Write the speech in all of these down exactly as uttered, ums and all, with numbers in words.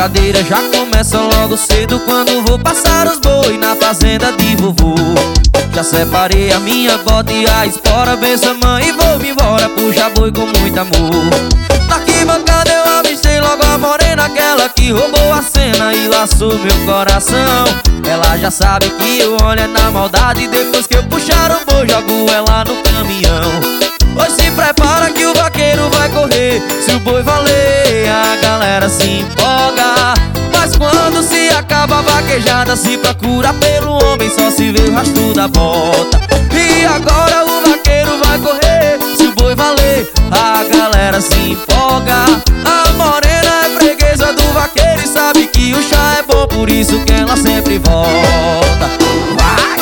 brincadeira já começa logo cedo, quando vou passar os boi na fazenda de vovô. Já separei a minha bota e a espora, benção mãe, e vou-me embora, puxa boi com muito amor. Na arquibancada eu avistei logo a morena, aquela que roubou a cena e laçou meu coração. Ela já sabe que eu olho é na maldade, depois que eu puxar o boi jogo ela no caminhão. Pois se prepara que o vaqueiro vai correr, se o boi valer a galera se empolga. Mas quando se acaba a vaquejada, se procura pelo homem, só se vê o rastro da bota. E agora o vaqueiro vai correr, se o boi valer a galera se empolga. A morena é freguesa do vaqueiro e sabe que o chá é bom, por isso que ela sempre volta. Vai!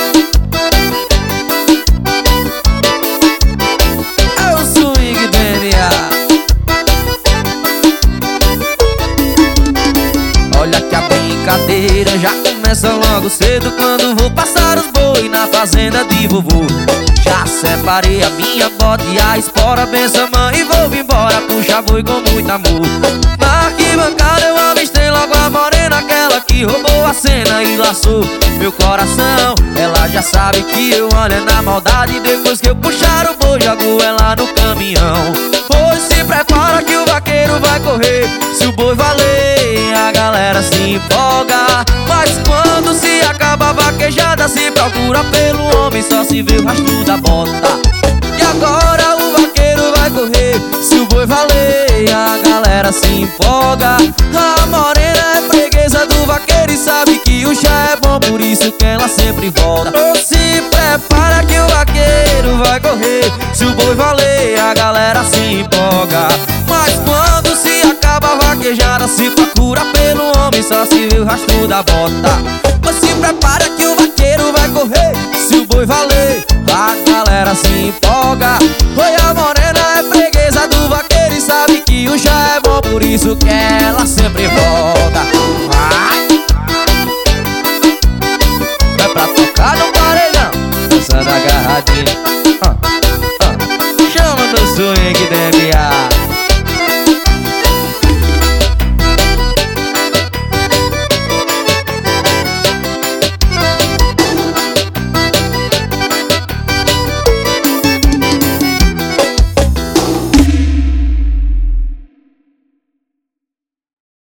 Olha que a brincadeira já começa logo cedo, quando vou passar os boi na fazenda de vovô. Já separei a minha bota e a espora, benção mãe, e vou embora, puxa boi com muito amor. Na arquibancada eu avistei logo a morena, aquela que roubou a cena e laçou meu coração. Ela já sabe que eu olho é na maldade, depois que eu puxar o boi jogo ela no caminhão. Pois se prepara que o vaqueiro vai correr, se o boi valer a galera se empolga. Mas quando se acaba a vaquejada, se procura pelo homem, só se vê o rastro da bota. E agora o vaqueiro vai correr, se o boi valer a galera se empolga. A morena é freguesa do vaqueiro e sabe que o chá é bom, por isso que ela sempre volta. Se prepara que o vaqueiro vai correr, se o boi valer a galera se empolga. Mas quando se acaba a vaquejada, se procura pelo homem, só se vê o rastro da bota. Mas se prepara que o vaqueiro vai correr, se o boi valer a galera se empolga. Oi, a morena é freguesa do vaqueiro e sabe que o chá é bom, por isso que ela sempre volta.